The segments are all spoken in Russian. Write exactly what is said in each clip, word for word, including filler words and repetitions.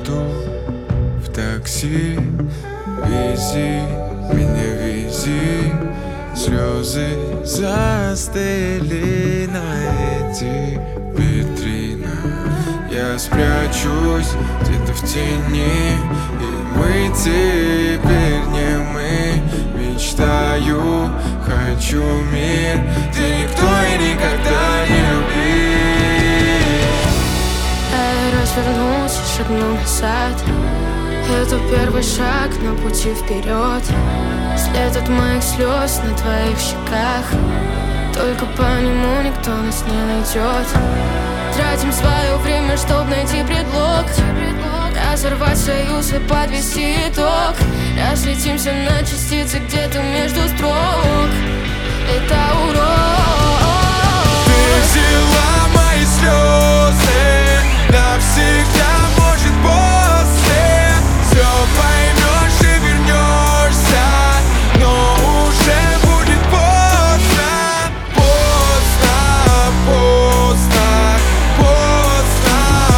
еду в такси. Вези меня, вези. Слезы застыли на этих витринах. Я спрячусь где-то в тени, и мы теперь не мы. Мечтаю, хочу мир, где никто и никогда не любит. Я развернулся, шагнул назад. Это первый шаг на пути вперед. След от моих слез на твоих щеках. Только по нему никто нас не найдет. Тратим свое время, чтоб найти предлог, разорвать союз и подвести итог. Разлетимся на частицы где-то между строк. Это урок. Ты взяла мои слезы навсегда, может, после все поймешь и вернешься, но уже будет поздно. Поздно, поздно, поздно,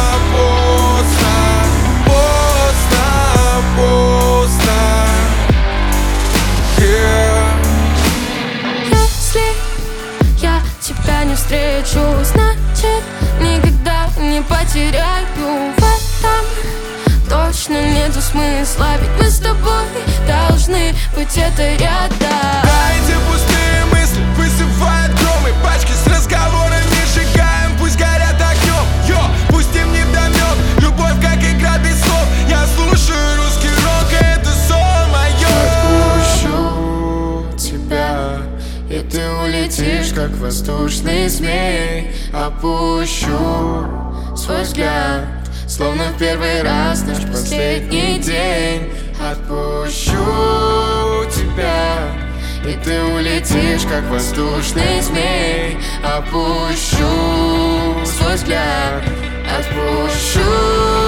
поздно, поздно, поздно. Yeah. Если я тебя не встречу, значит, никогда не потеряю. В этом точно нету смысла, ведь мы с тобой должны быть это рядом. Да, эти пустые мысли высыпают громы. Пачки с разговорами сжигаем, пусть горят огнем. Йо, пусть им не вдомек любовь, как игра без слов. Я слушаю русский рок, и это сон моё. Отпущу тебя, и ты улетишь, как воздушный змей. Опущу свой взгляд, словно в первый раз наш последний день. Отпущу тебя, и ты улетишь, как воздушный змей. Опущу свой взгляд, отпущу.